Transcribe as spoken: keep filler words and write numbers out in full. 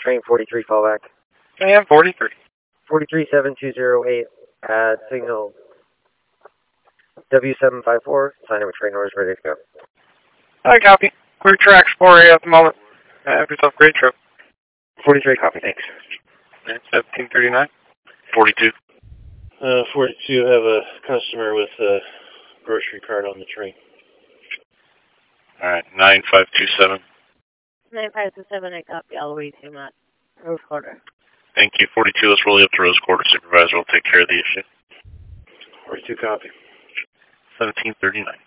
Train forty-three, callback. And forty-three. forty-three seven two zero eight at signal W seven five four. Sign in with train orders ready to go. I copy. Clear tracks four A at the moment. Have yourself a great trip. forty-three, copy, thanks. seventeen thirty-nine. forty-two. Uh, forty-two, have a customer with a grocery cart on the train. Alright, nine five two seven. nine five two seven, I copy all the way to Matt. Rose Quarter. Thank you. forty-two, let's roll you up to Rose Quarter. Supervisor will take care of the issue. forty-two, copy. seventeen thirty-nine.